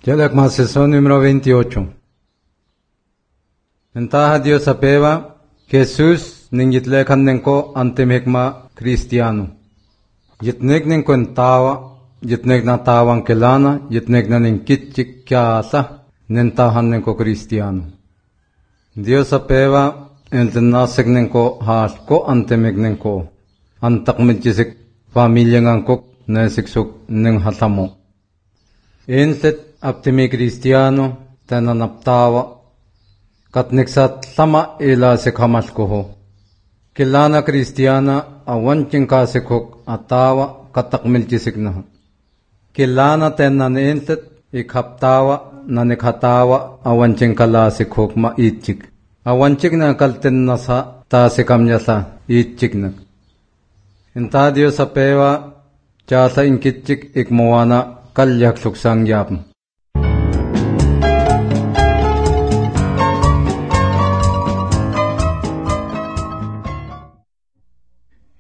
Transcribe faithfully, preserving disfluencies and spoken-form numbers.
Yalak sesión número veintiocho. Entaja Dios apeva, Jesús ningitlekhan nenko antemekma cristiano. Yitnek nenko entawa, yitnek na tawan kelana, yitnek na nenkitchik kyasa, nentahan nenko cristiano. Dios apeva, entenasek nenko haalko antemek nenko, antakmedjisek familia ngankok nesiksuk neng hatamo. Entet aptimi cristiano tananaptawa katneksat lama ila sekhamalkoho. Kilana cristiana awanchin kasekok atawa katakmilchisiknaho. Kilana tenan entet ikhaptawa nanekhatawa awanchin kalasekok maitchik. Awanchik na kalten nasa tasekamnyasa itchiknak. Enta Dios apeva chasa inkitchik ikmawana kalyak suksang yapm.